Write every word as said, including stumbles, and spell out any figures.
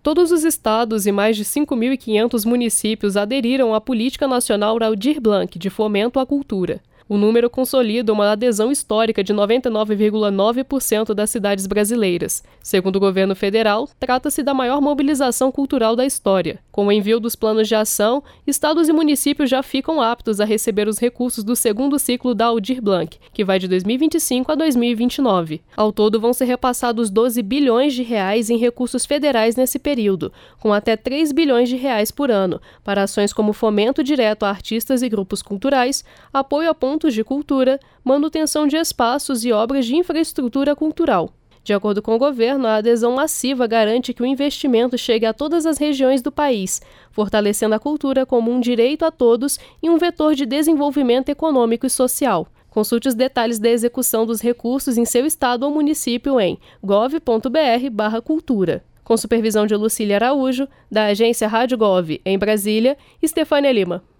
Todos os estados e mais de cinco mil e quinhentos municípios aderiram à Política Nacional Aldir Blanc de Fomento à Cultura. O número consolida uma adesão histórica de noventa e nove vírgula nove por cento das cidades brasileiras. Segundo o governo federal, trata-se da maior mobilização cultural da história. Com o envio dos planos de ação, estados e municípios já ficam aptos a receber os recursos do segundo ciclo da Aldir Blanc, que vai de dois mil e vinte e cinco a dois mil e vinte e nove. Ao todo, vão ser repassados doze bilhões de reais em recursos federais nesse período, com até três bilhões de reais por ano, para ações como fomento direto a artistas e grupos culturais, apoio a pontos de cultura, manutenção de espaços e obras de infraestrutura cultural. De acordo com o governo, a adesão massiva garante que o investimento chegue a todas as regiões do país, fortalecendo a cultura como um direito a todos e um vetor de desenvolvimento econômico e social. Consulte os detalhes da execução dos recursos em seu estado ou município em gov ponto br barra cultura. Com supervisão de Lucília Araújo, da agência Rádio Gov, em Brasília, Estefânia Lima.